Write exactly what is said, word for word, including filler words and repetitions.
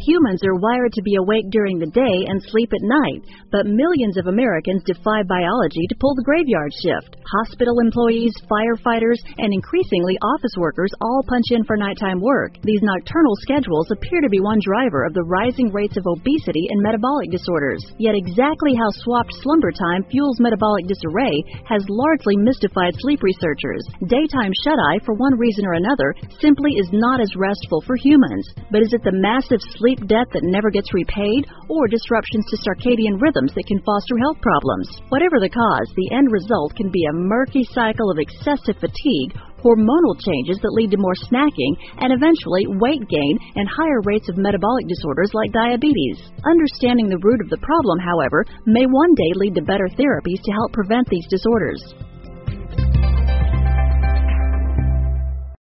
Humans are wired to be awake during the day and sleep at night, but millions of Americans defy biology to pull the graveyard shift. Hospital employees, firefighters, and increasingly office workers all punch in for nighttime work. These nocturnal schedules appear to be one driver of the rising rates of obesity and metabolic disorders. Yet exactly how swapped slumber time fuels metabolic disarray has largely mystified sleep researchers. Daytime shut-eye, for one reason or another, simply is not as restful for humans. But is it the massive sleep debt that never gets repaid, or disruptions to circadian rhythms that can foster health problems? Whatever the cause, the end result can be a murky cycle of excessive fatigue, hormonal changes that lead to more snacking, and eventually weight gain and higher rates of metabolic disorders like diabetes. Understanding the root of the problem, however, may one day lead to better therapies to help prevent these disorders.